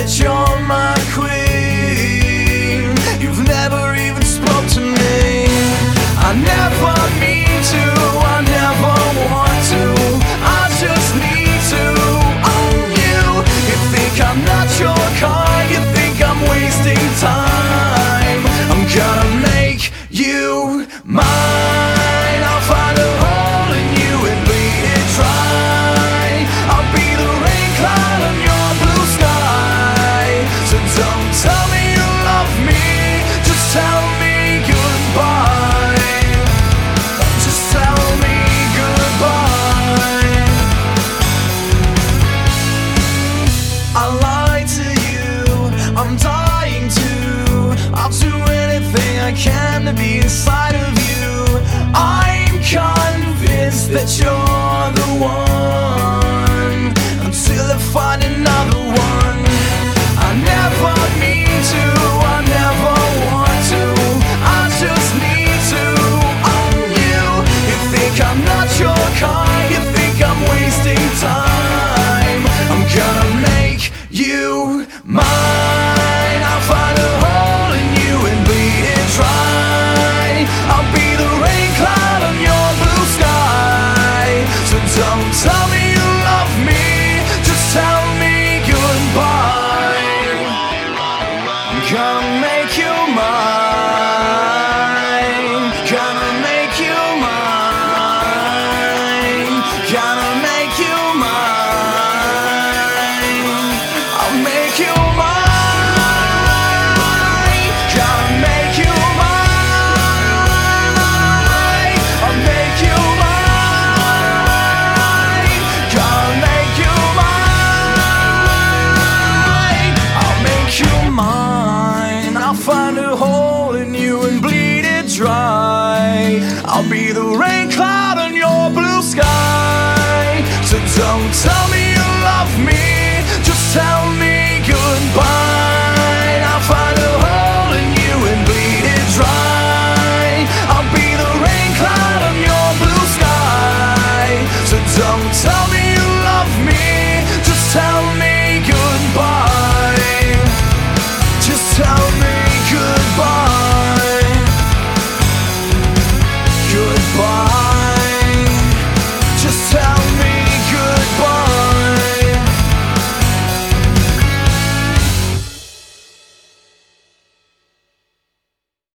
that you're my queen. You've never even spoke to me. I never mean to, I never want to, I just need to own you. You think I'm not your kind, you think I'm wasting time. I'm gonna make you mine. I'll find a hole in you and bleed it dry. I'll be the rain cloud on your blue sky. So don't tell me you love me, just tell me goodbye. Just tell me goodbye. I lied to you, I'm dying to. I'll do anything I can to be inside of you. I'm convinced that you're the one, until I find another one. I never mean to, I never want to, I just need to own you. You think I'm not your kind, you think I'm wasting time. I'm gonna make you mine. I'll find a hole in you and bleed it dry. I'll be the rain cloud on your blue sky. So don't tell me you love me, just tell me goodbye. I'm gonna make you mine. Gonna make you mine. Gonna make you mine. I'll make you mine. Gonna make you mine. I'll make you mine. Gonna make you mine. I'll make you mine. I'll find a hole in you and bleed it dry. I'll be the rain cloud on your blue sky. So don't tell me you love me, just tell me goodbye. I'll find a hole in you and bleed it dry. I'll be the rain cloud on your blue sky. So don't tell me you love me, just tell me goodbye. Just tell me goodbye. Goodbye.